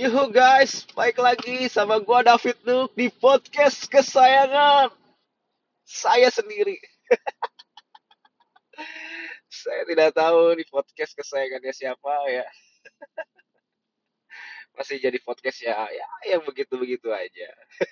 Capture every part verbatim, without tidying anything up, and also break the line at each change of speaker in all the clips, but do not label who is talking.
Yuhu guys, baik lagi sama gua David Nuk di podcast kesayangan saya sendiri. Saya tidak tahu di podcast kesayangannya siapa ya. Masih jadi podcast ya, ya yang begitu-begitu aja.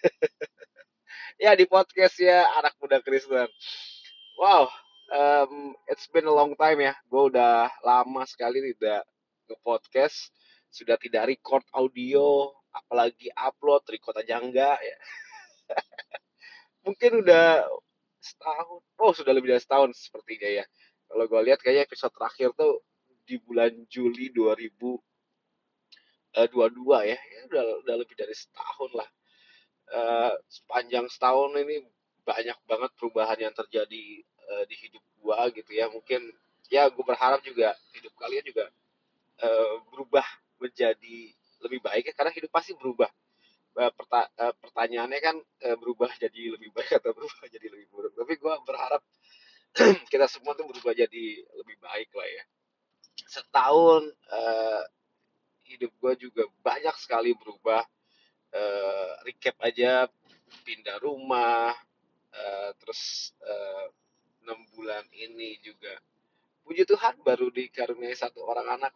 Ya di podcast ya anak muda Kristen. Wow, um, it's been a long time ya. Gue udah lama sekali tidak nge-podcast. Sudah tidak record audio, apalagi upload, record aja enggak ya. Mungkin udah setahun. Oh, sudah lebih dari setahun sepertinya ya. Kalau gue lihat kayaknya episode terakhir tuh di bulan Juli dua ribu dua puluh dua ya. Ya udah udah lebih dari setahun lah. Eh, sepanjang setahun ini banyak banget perubahan yang terjadi eh, di hidup gua gitu ya. Mungkin ya gue berharap juga hidup kalian juga eh, berubah menjadi lebih baik ya, karena hidup pasti berubah. Eh, perta- eh, pertanyaannya kan eh, berubah jadi lebih baik atau berubah jadi lebih buruk. Tapi gue berharap kita semua tuh berubah jadi lebih baik lah ya. Setahun eh, hidup gue juga banyak sekali berubah. Eh, recap aja, pindah rumah, eh, terus eh, enam bulan ini juga puji Tuhan baru dikaruniai satu orang anak.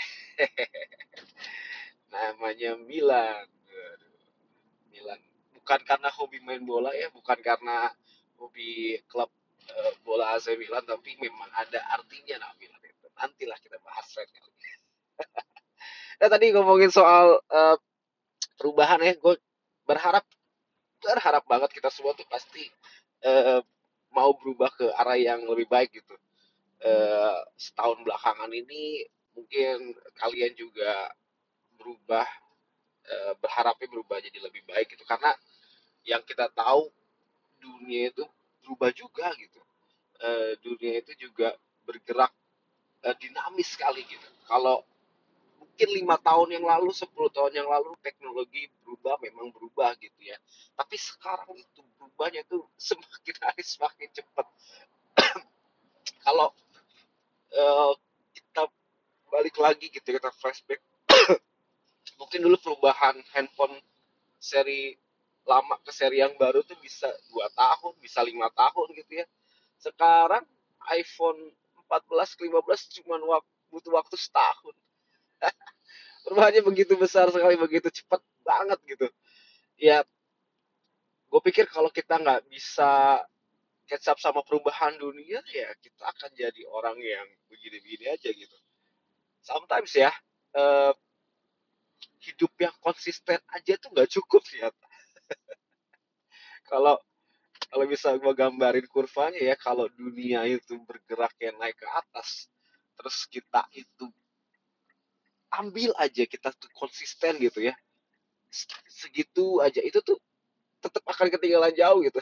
Namanya Milan. Milan bukan karena hobi main bola ya, bukan karena hobi klub eh, bola A C Milan, tapi memang ada artinya nah Milan itu. Nantilah kita bahas lain kali. Nah tadi ngomongin soal eh, perubahan ya, gue berharap berharap banget kita semua tuh pasti eh, mau berubah ke arah yang lebih baik gitu. Eh, setahun belakangan ini mungkin kalian juga berubah, eh, berharapnya berubah jadi lebih baik gitu, karena yang kita tahu dunia itu berubah juga gitu. Eh, dunia itu juga bergerak eh, dinamis sekali gitu. Kalau mungkin lima tahun yang lalu, sepuluh tahun yang lalu teknologi berubah, memang berubah gitu ya. Tapi sekarang itu berubahnya tuh semakin hari semakin cepat. Kalau eh, kita balik lagi gitu, kita flashback, mungkin dulu perubahan handphone seri lama ke seri yang baru tuh bisa dua tahun, bisa lima tahun gitu ya. Sekarang iPhone empat belas ke lima belas cuma wak- butuh waktu setahun. Perubahannya begitu besar sekali, begitu cepat banget gitu. Ya, gue pikir kalau kita nggak bisa catch up sama perubahan dunia, ya kita akan jadi orang yang begini-begini aja gitu. Sometimes ya, eh, hidup yang konsisten aja tuh nggak cukup ya. Kalau kalau bisa gue gambarin kurvanya ya, kalau dunia itu bergerak yang naik ke atas, terus kita itu ambil aja, kita tuh konsisten gitu ya, segitu aja itu tuh tetap akan ketinggalan jauh gitu.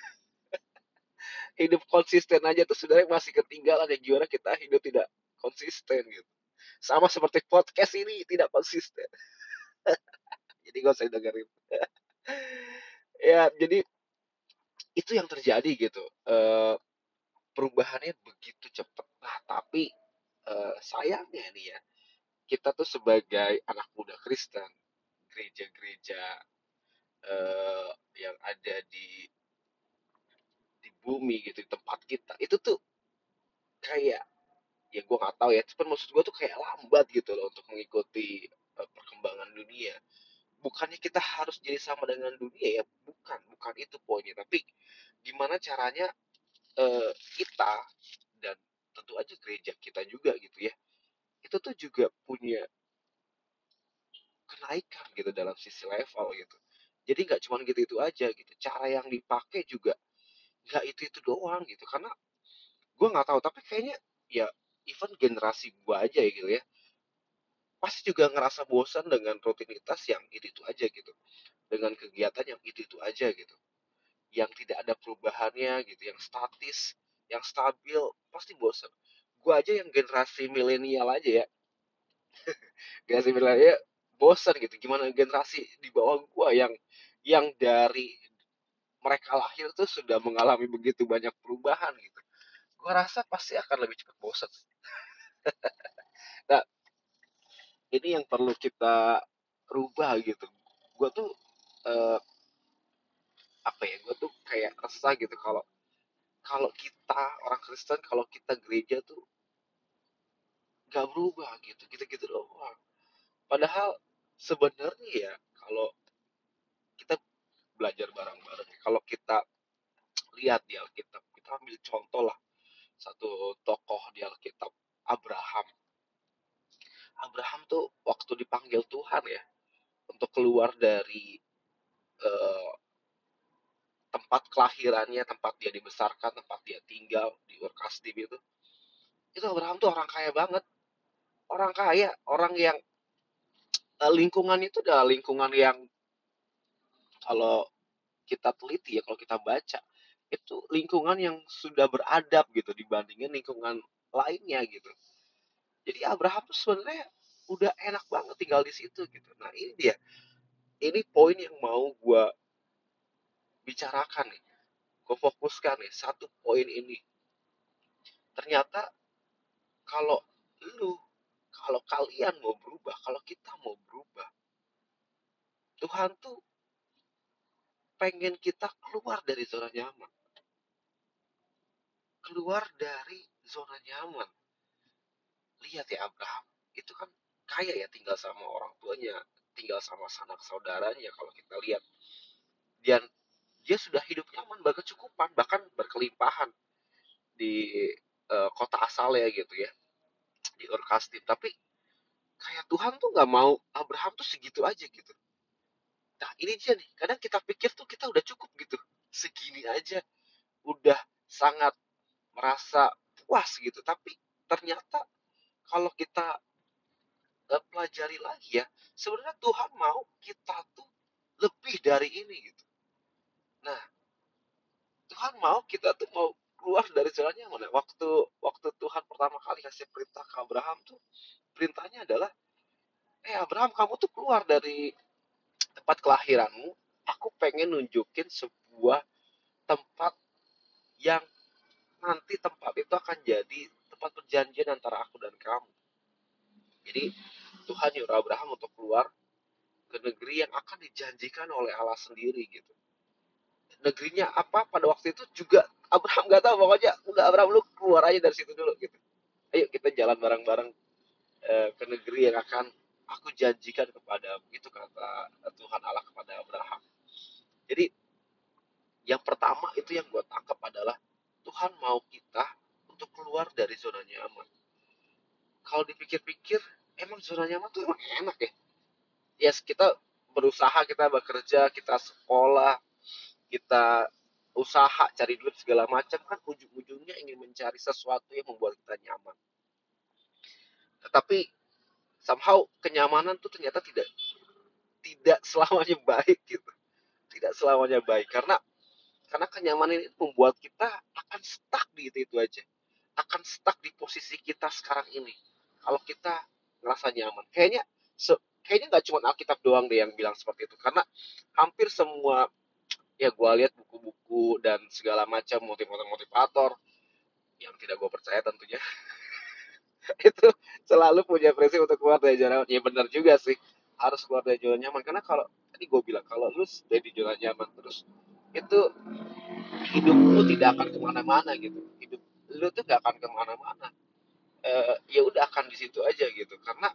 Hidup konsisten aja tuh sebenarnya masih ketinggalan, ya gimana kita hidup tidak konsisten gitu. Sama seperti podcast ini tidak konsisten. Jadi gak usah dengerin. Ya, jadi itu yang terjadi gitu. Eh, perubahannya begitu cepat. Nah, tapi eh, sayangnya nih ya, kita tuh sebagai anak muda Kristen, gereja-gereja eh, yang ada di di bumi gitu, di tempat kita, itu tuh kayak, ya gue nggak tahu ya, cuman maksud gue tuh kayak lambat gitu loh untuk mengikuti eh, perkembangan dunia. Bukannya kita harus jadi sama dengan dunia ya, bukan bukan itu poinnya, tapi gimana caranya eh, kita, dan tentu aja gereja kita juga gitu ya, itu tuh juga punya kenaikan gitu dalam sisi level gitu. Jadi nggak cuma gitu itu aja gitu, cara yang dipakai juga nggak itu itu doang gitu. Karena gue nggak tahu, tapi kayaknya ya even generasi gue aja ya gitu ya, pasti juga ngerasa bosan dengan rutinitas yang itu itu aja gitu, dengan kegiatan yang itu itu aja gitu, yang tidak ada perubahannya gitu, yang statis, yang stabil, pasti bosan. Gue aja yang generasi milenial aja ya, generasi milenial bosan gitu. Gimana generasi di bawah gue yang yang dari mereka lahir tuh sudah mengalami begitu banyak perubahan gitu. Gue rasa pasti akan lebih cepat bosan. Nah, ini yang perlu kita berubah gitu. Gue tuh eh, apa ya? Gue tuh kayak resah gitu kalau kalau kita orang Kristen, kalau kita gereja tuh nggak berubah gitu, gitu-gitu doang. Padahal sebenarnya ya kalau kita belajar bareng-bareng, kalau kita lihat di Alkitab, kita ambil contoh lah satu tokoh di Alkitab, Abraham. Abraham tuh waktu dipanggil Tuhan ya untuk keluar dari eh, tempat kelahirannya, tempat dia dibesarkan, tempat dia tinggal di Ur Kasdim itu. Itu Abraham tuh orang kaya banget, orang kaya, orang yang eh, lingkungan itu udah lingkungan yang kalau kita teliti ya, kalau kita baca itu lingkungan yang sudah beradab gitu dibandingin lingkungan lainnya gitu. Jadi Abraham tuh sebenarnya udah enak banget tinggal di situ gitu. Nah ini dia, ini poin yang mau gue bicarakan nih, gue fokuskan nih satu poin ini. Ternyata kalau lu, kalau kalian mau berubah, kalau kita mau berubah, Tuhan tuh pengen kita keluar dari zona nyaman, keluar dari zona nyaman. Lihat ya Abraham, itu kan kaya ya, tinggal sama orang tuanya, tinggal sama sanak saudaranya kalau kita lihat. Dan dia sudah hidup nyaman, berkecukupan, bahkan berkelimpahan di eh, kota asalnya gitu ya, di Ur Kasdim. Tapi kayak Tuhan tuh nggak mau Abraham tuh segitu aja gitu. Nah ini dia nih, kadang kita pikir tuh kita udah cukup gitu, segini aja udah sangat merasa puas gitu. Tapi ternyata kalau kita eh, pelajari lagi ya, sebenarnya Tuhan mau kita tuh lebih dari ini gitu. Nah, Tuhan mau kita tuh mau keluar dari zona nyaman. Waktu waktu Tuhan pertama kali kasih perintah ke Abraham tuh, perintahnya adalah, eh Abraham, kamu tuh keluar dari tempat kelahiranmu. Aku pengen nunjukin sebuah tempat yang nanti tempat itu akan jadi tempat perjanjian antara aku dan kamu. Jadi Tuhan nyuruh Abraham untuk keluar ke negeri yang akan dijanjikan oleh Allah sendiri gitu. Negerinya apa pada waktu itu juga Abraham nggak tahu, pokoknya udah Abraham lu keluar aja dari situ dulu gitu. Ayo kita jalan bareng-bareng eh, ke negeri yang akan aku janjikan kepada, itu kata Tuhan Allah kepada Abraham. Jadi yang pertama itu yang gue tangkap adalah Tuhan mau kita untuk keluar dari zona nyaman. Kalau dipikir-pikir, emang zona nyaman tuh emang enak ya. Ya yes, kita berusaha, kita bekerja, kita sekolah, kita usaha cari duit segala macam, kan ujung-ujungnya ingin mencari sesuatu yang membuat kita nyaman. Tetapi somehow kenyamanan tuh ternyata tidak tidak selamanya baik gitu. Tidak selamanya baik karena karena kenyamanan ini membuat kita akan stuck di itu, itu aja. Akan stuck di posisi kita sekarang ini. Kalau kita ngerasa nyaman. Kayaknya se, kayaknya nggak cuma Alkitab doang deh yang bilang seperti itu. Karena hampir semua, ya gue lihat buku-buku dan segala macam motivator-motivator yang tidak gue percaya tentunya, itu selalu punya prinsip untuk keluar dari zona nyaman. Ya benar juga sih, harus keluar dari zona nyaman. Karena kalau tadi gue bilang, kalau lu stay di zona nyaman terus, itu hidupmu tidak akan kemana-mana gitu. Hidup lu tuh gak akan kemana-mana. Eh, ya udah akan di situ aja gitu. Karena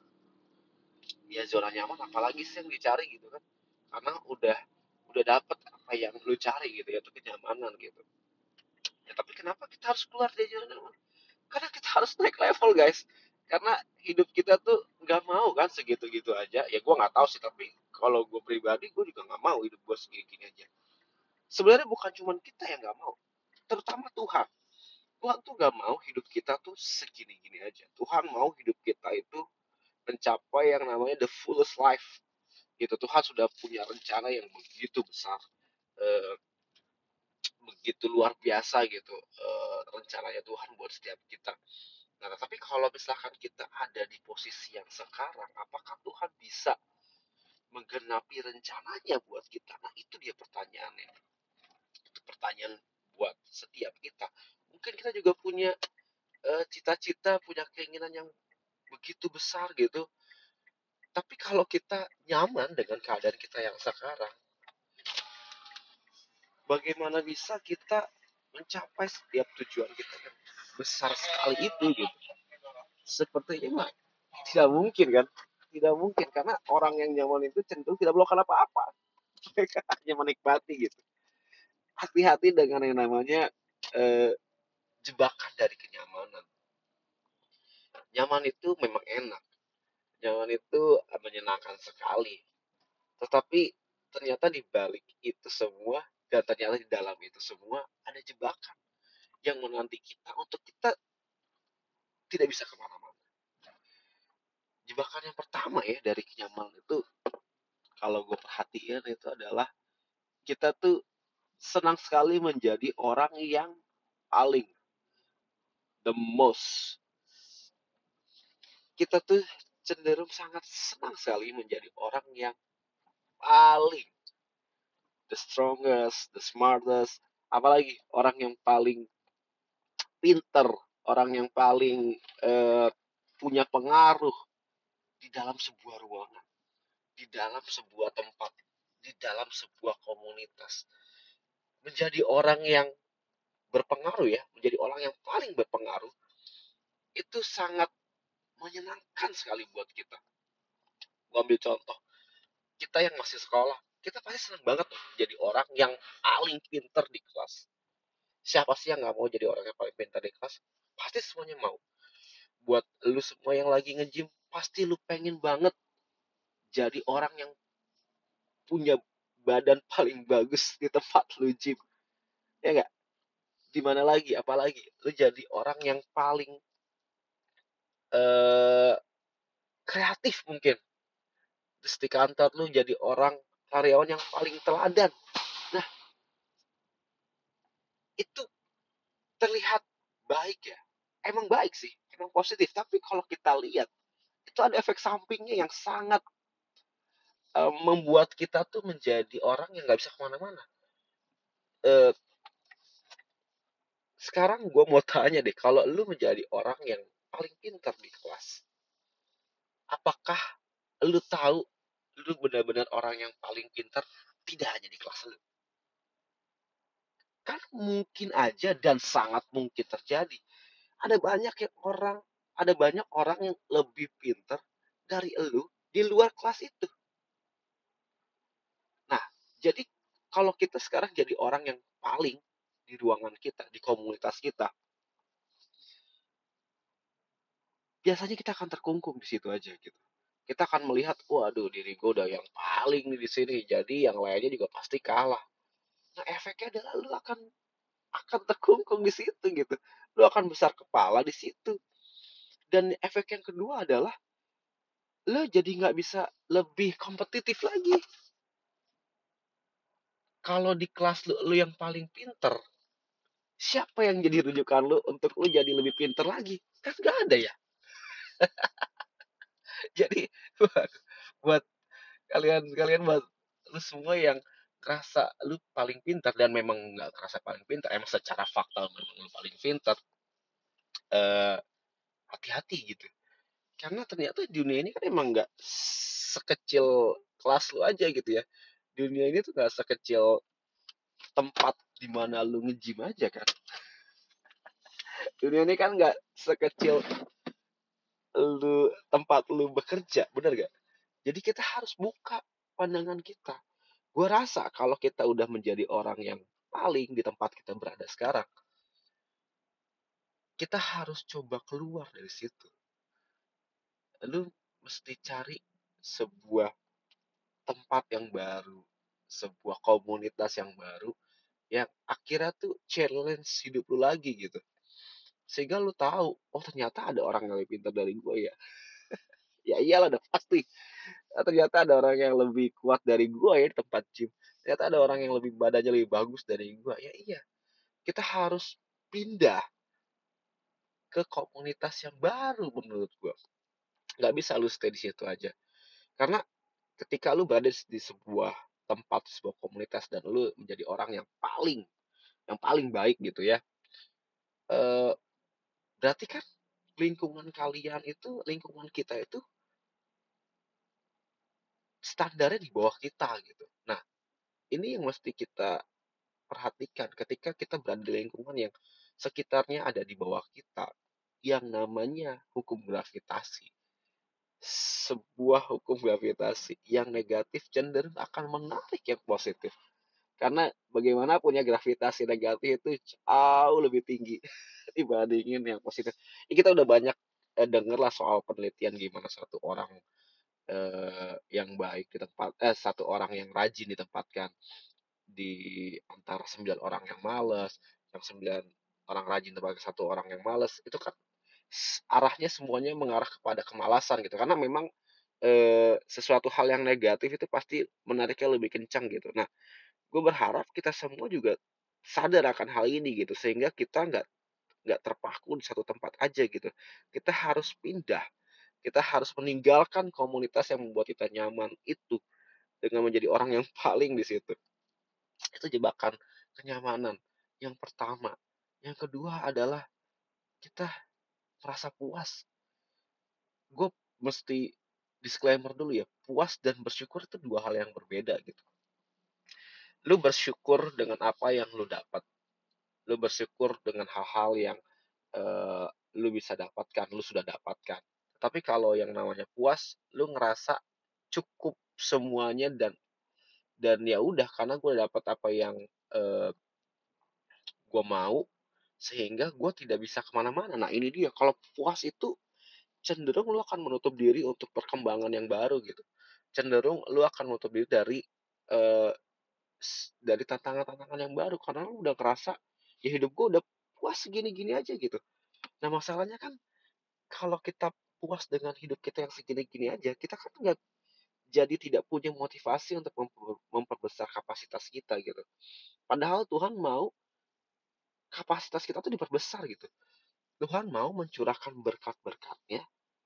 ya zona nyaman apalagi sih yang dicari gitu kan. Karena udah udah dapet apa yang lu cari gitu ya, itu kenyamanan gitu. Ya tapi kenapa kita harus keluar dari zona nyaman? Karena kita harus naik level guys. Karena hidup kita tuh nggak mau kan segitu-gitu aja. Ya gue nggak tahu sih, tapi kalau gue pribadi gue juga nggak mau hidup gue segini aja. Sebenarnya bukan cuma kita yang nggak mau, terutama Tuhan. Tuhan tuh gak mau hidup kita tuh segini-gini aja. Tuhan mau hidup kita itu mencapai yang namanya the fullest life. Gitu. Tuhan sudah punya rencana yang begitu besar, eh, begitu luar biasa gitu, eh, rencananya Tuhan buat setiap kita. Nah, tapi kalau misalkan kita ada di posisi yang sekarang, apakah Tuhan bisa menggenapi rencananya buat kita? Nah, itu dia pertanyaannya. Itu pertanyaan buat setiap kita. Mungkin kita juga punya eh, cita-cita, punya keinginan yang begitu besar gitu, Tapi kalau kita nyaman dengan keadaan kita yang sekarang, bagaimana bisa kita mencapai setiap tujuan kita yang besar sekali itu gitu? Sepertinya mah tidak mungkin kan? Tidak mungkin karena orang yang nyaman itu cenderung tidak melakukan apa-apa. Mereka hanya menikmati gitu. Hati-hati dengan yang namanya eh, jebakan dari kenyamanan. Nyaman itu memang enak. Nyaman itu menyenangkan sekali. Tetapi ternyata di balik itu semua dan ternyata di dalam itu semua ada jebakan yang menanti kita untuk kita tidak bisa kemana-mana. Jebakan yang pertama ya dari kenyamanan itu kalau gue perhatikan itu adalah kita tuh senang sekali menjadi orang yang paling the most. Kita tuh cenderung sangat senang sekali menjadi orang yang paling the strongest, the smartest, apalagi orang yang paling pinter, orang yang paling eh, punya pengaruh di dalam sebuah ruangan, di dalam sebuah tempat, di dalam sebuah komunitas. Menjadi orang yang berpengaruh ya, menjadi orang yang paling berpengaruh, itu sangat menyenangkan sekali buat kita. Gue ambil contoh, kita yang masih sekolah, kita pasti senang banget tuh jadi orang yang paling pinter di kelas. Siapa sih yang nggak mau jadi orang yang paling pintar di kelas? Pasti semuanya mau. Buat lu semua yang lagi nge-gym, pasti lu pengen banget jadi orang yang punya badan paling bagus di tempat lu gym. Ya nggak? Dimana lagi? Apalagi lu jadi orang yang paling eh, kreatif mungkin. Terus di kantor lu jadi orang karyawan yang paling teladan. Nah, itu terlihat baik ya. Emang baik sih, emang positif. Tapi kalau kita lihat, itu ada efek sampingnya yang sangat eh, membuat kita tuh menjadi orang yang nggak bisa kemana-mana. Eh, Sekarang gue mau tanya deh, kalau lu menjadi orang yang paling pintar di kelas, apakah lu tahu lu benar-benar orang yang paling pintar tidak hanya di kelas lu? Kan mungkin aja dan sangat mungkin terjadi. Ada banyak yang orang, ada banyak orang yang lebih pintar dari lu di luar kelas itu. Nah, jadi kalau kita sekarang jadi orang yang paling di ruangan kita, di komunitas kita, biasanya kita akan terkungkung di situ aja gitu. Kita akan melihat, waduh diri gue udah yang paling di sini, jadi yang lainnya juga pasti kalah. Nah efeknya adalah lu akan akan terkungkung di situ gitu. Lu akan besar kepala di situ. Dan efek yang kedua adalah lu jadi nggak bisa lebih kompetitif lagi. Kalau di kelas lu, lu yang paling pinter, siapa yang jadi rujukan lu untuk lu jadi lebih pinter lagi? Kan nggak ada ya. Jadi buat, buat kalian kalian buat lu semua yang kerasa lu paling pintar dan memang nggak kerasa paling pintar, emang secara fakta memang lu paling pintar, eh, hati-hati gitu karena ternyata dunia ini kan emang nggak sekecil kelas lu aja gitu ya. Dunia ini tuh nggak sekecil tempat di mana lu nge-gym aja kan. Dunia ini kan nggak sekecil lu tempat lu bekerja, bener gak? Jadi kita harus buka pandangan kita. Gue rasa kalau kita udah menjadi orang yang paling di tempat kita berada sekarang, kita harus coba keluar dari situ. Lu mesti cari sebuah tempat yang baru, sebuah komunitas yang baru, yang akhirnya tuh challenge hidup lu lagi gitu. Sehingga lu tahu, oh ternyata ada orang yang lebih pintar dari gue ya. Ya iyalah udah pasti. Ah, ternyata ada orang yang lebih kuat dari gue ya di tempat gym. Ternyata ada orang yang lebih badannya lebih bagus dari gue. Ya iya, kita harus pindah ke komunitas yang baru menurut gue. Nggak bisa lu stay di situ aja. Karena ketika lu berada di sebuah tempat, sebuah komunitas dan lu menjadi orang yang paling yang paling baik gitu ya. Eh, Berarti kan lingkungan kalian itu, lingkungan kita itu standarnya di bawah kita gitu. Nah, ini yang mesti kita perhatikan ketika kita berada di lingkungan yang sekitarnya ada di bawah kita, yang namanya hukum gravitasi. Sebuah hukum gravitasi yang negatif cenderung akan menarik yang positif. Karena bagaimanapun ya, gravitasi negatif itu jauh lebih tinggi dibandingin yang positif. Ini kita udah banyak eh, denger lah soal penelitian gimana satu orang eh, yang baik di tempat eh satu orang yang rajin ditempatkan di antara sembilan orang yang malas, yang sembilan orang rajin sebagai satu orang yang malas, itu kan arahnya semuanya mengarah kepada kemalasan gitu. Karena memang eh, sesuatu hal yang negatif itu pasti menariknya lebih kencang gitu. Nah, gue berharap kita semua juga sadar akan hal ini gitu, sehingga kita nggak nggak terpaku di satu tempat aja gitu. Kita harus pindah, kita harus meninggalkan komunitas yang membuat kita nyaman itu dengan menjadi orang yang paling di situ. Itu jebakan kenyamanan yang pertama. Yang kedua adalah kita merasa puas. Gue mesti disclaimer dulu ya, puas dan bersyukur itu dua hal yang berbeda gitu. Lu bersyukur dengan apa yang lu dapat, lu bersyukur dengan hal-hal yang uh, lu bisa dapatkan, lu sudah dapatkan. Tapi kalau yang namanya puas, lu ngerasa cukup semuanya, dan dan ya udah, karena gue dapat apa yang uh, gue mau, sehingga gue tidak bisa kemana-mana. Nah ini dia, kalau puas itu cenderung lu akan menutup diri untuk perkembangan yang baru gitu. Cenderung lu akan menutup diri dari uh, dari tantangan-tantangan yang baru, karena lu udah ngerasa ya hidup gue udah puas segini-gini aja gitu. Nah masalahnya kan, kalau kita puas dengan hidup kita yang segini-gini aja, kita kan nggak jadi tidak punya motivasi untuk memperbesar kapasitas kita gitu. Padahal Tuhan mau kapasitas kita tuh diperbesar gitu. Tuhan mau mencurahkan berkat-berkatnya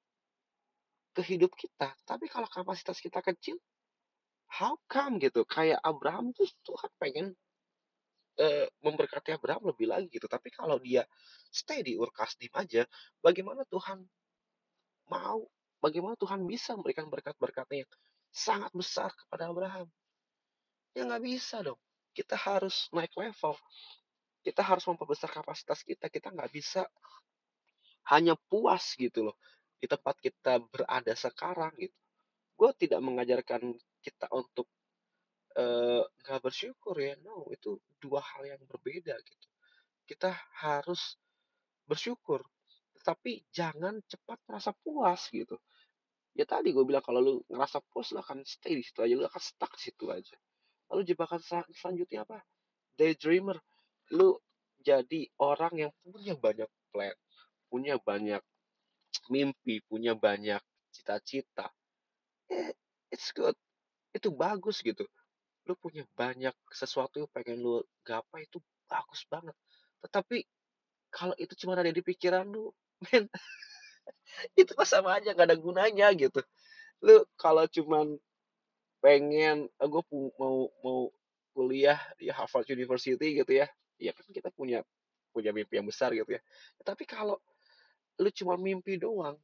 ke hidup kita. Tapi kalau kapasitas kita kecil, how come gitu? Kayak Abraham tuh Tuhan pengen eh, memberkati Abraham lebih lagi gitu. Tapi kalau dia stay di Ur Kasdim aja, bagaimana Tuhan mau, bagaimana Tuhan bisa memberikan berkat-berkatnya yang sangat besar kepada Abraham? Ya nggak bisa dong. Kita harus naik level. Kita harus memperbesar kapasitas kita. Kita nggak bisa hanya puas gitu loh di tempat kita berada sekarang gitu. Gue tidak mengajarkan kita untuk eh, nggak uh, bersyukur ya. No, itu dua hal yang berbeda gitu. Kita harus bersyukur, tapi jangan cepat merasa puas gitu. Ya tadi gue bilang, kalau lu ngerasa puas, lu akan stay di situ aja, lu akan stuck di situ aja. Lalu jebakan sel- selanjutnya apa? Daydreamer. Lu jadi orang yang punya banyak plan, punya banyak mimpi, punya banyak cita-cita. Eh, it's good. Itu bagus gitu. Lu punya banyak sesuatu yang pengen lu gapai, itu bagus banget. Tetapi kalau itu cuma ada di pikiran lu, men, itu mah sama aja gak ada gunanya gitu. Lu kalau cuman pengen, eh, gue mau mau kuliah di Harvard University gitu ya, ya kan kita punya punya mimpi yang besar gitu ya. Tapi kalau lu cuma mimpi doang,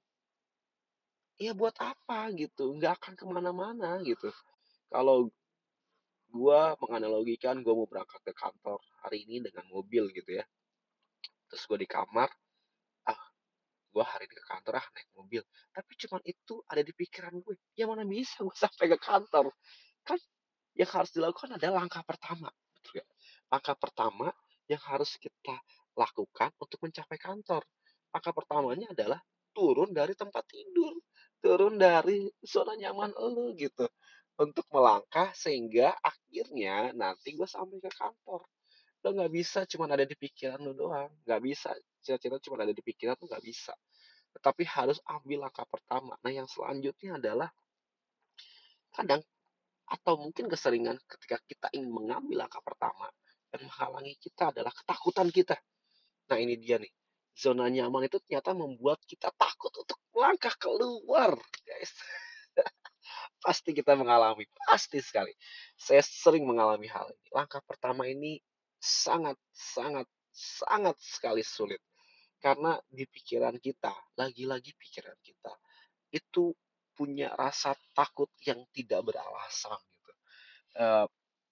ya buat apa gitu, nggak akan kemana-mana gitu. Kalau gue menganalogikan, gue mau berangkat ke kantor hari ini dengan mobil gitu ya, terus gue di kamar, ah gue hari ini ke kantor ah naik mobil, tapi cuma itu ada di pikiran gue, ya mana bisa gue sampai ke kantor. Kan yang harus dilakukan adalah langkah pertama, betul ya? Langkah pertama yang harus kita lakukan untuk mencapai kantor. Langkah pertamanya adalah turun dari tempat tidur, turun dari zona nyaman lo gitu, untuk melangkah sehingga akhirnya nanti gue sampai ke kantor. Lo nggak bisa cuma ada di pikiran lo doang, nggak bisa. Cita-cita cuma ada di pikiran tuh nggak bisa. Tetapi harus ambil langkah pertama. Nah yang selanjutnya adalah, kadang atau mungkin keseringan ketika kita ingin mengambil langkah pertama, yang menghalangi kita adalah ketakutan kita. Nah ini dia nih, zona nyaman itu ternyata membuat kita takut untuk melangkah keluar, guys. Pasti kita mengalami, pasti sekali. Saya sering mengalami hal ini. Langkah pertama ini sangat, sangat, sangat sekali sulit. Karena di pikiran kita, lagi-lagi pikiran kita, itu punya rasa takut yang tidak beralasan gitu. Eh,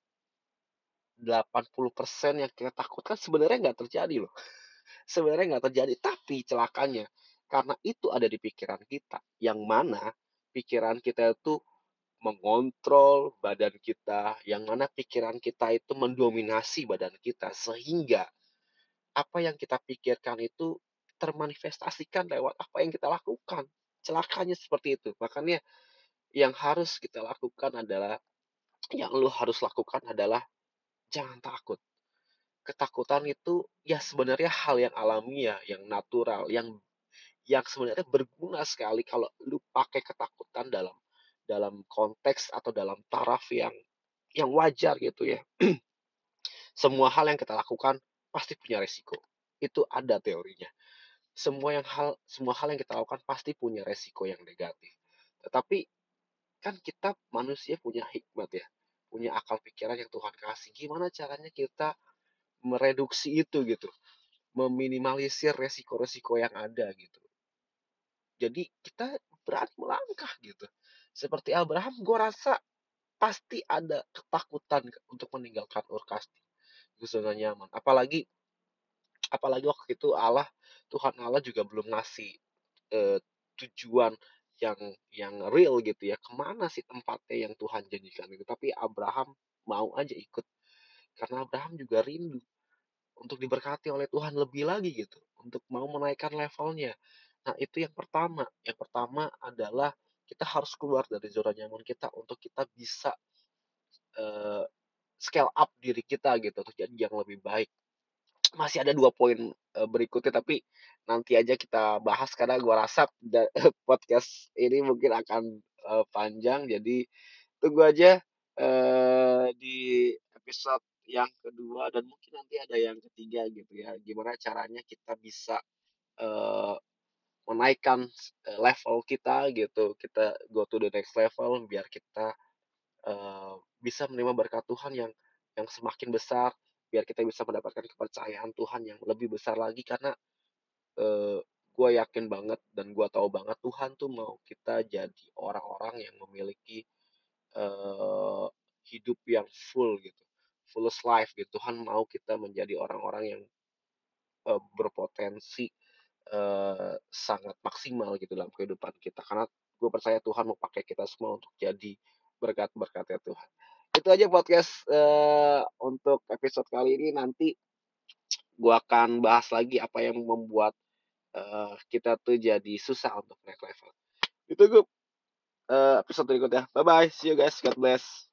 delapan puluh persen yang kita takutkan sebenarnya nggak terjadi loh. Sebenarnya nggak terjadi, tapi celakanya karena itu ada di pikiran kita, yang mana pikiran kita itu mengontrol badan kita, yang mana pikiran kita itu mendominasi badan kita, sehingga apa yang kita pikirkan itu termanifestasikan lewat apa yang kita lakukan. Celakanya seperti itu. Makanya yang harus kita lakukan adalah, yang lu harus lakukan adalah jangan takut. Ketakutan itu ya sebenarnya hal yang alamiah, yang natural, yang yang sebenarnya berguna sekali kalau lu pakai ketakutan dalam dalam konteks atau dalam taraf yang yang wajar gitu ya. Semua hal yang kita lakukan pasti punya resiko. Itu ada teorinya. Semua yang hal semua hal yang kita lakukan pasti punya resiko yang negatif. Tetapi kan kita manusia punya hikmat ya, punya akal pikiran yang Tuhan kasih. Gimana caranya kita mereduksi itu gitu, meminimalisir resiko-resiko yang ada gitu. Jadi kita berani melangkah gitu. Seperti Abraham, gue rasa pasti ada ketakutan untuk meninggalkan Ur-Kasdi, zona nyaman. Apalagi apalagi waktu itu Allah, Tuhan Allah juga belum ngasih eh, tujuan yang yang real gitu ya. Kemana sih tempatnya yang Tuhan janjikan itu? Tapi Abraham mau aja ikut karena Abraham juga rindu untuk diberkati oleh Tuhan lebih lagi gitu, untuk mau menaikkan levelnya. Nah, itu yang pertama. Yang pertama adalah kita harus keluar dari zona nyaman kita untuk kita bisa eh, scale up diri kita gitu untuk jadi yang lebih baik. Masih ada dua poin eh, berikutnya, tapi nanti aja kita bahas karena gua rasa podcast ini mungkin akan eh, panjang. Jadi tunggu aja eh, di episode yang kedua dan mungkin nanti ada yang ketiga gitu ya. Gimana caranya kita bisa eh, menaikkan eh, level kita gitu. Kita go to the next level biar kita eh, bisa menerima berkat Tuhan yang yang semakin besar, biar kita bisa mendapatkan kepercayaan Tuhan yang lebih besar lagi karena eh, gue yakin banget dan gue tahu banget Tuhan tuh mau kita jadi orang-orang yang memiliki eh, hidup yang full gitu, fullest life gitu. Tuhan mau kita menjadi orang-orang yang eh, berpotensi eh, sangat maksimal gitu dalam kehidupan kita. Karena gue percaya Tuhan mau pakai kita semua untuk jadi berkat-berkatnya Tuhan. Itu aja podcast eh, untuk episode kali ini. Nanti gue akan bahas lagi apa yang membuat eh, kita tuh jadi susah untuk naik level. Itu gue eh, episode berikutnya. Bye bye, see you guys, God bless.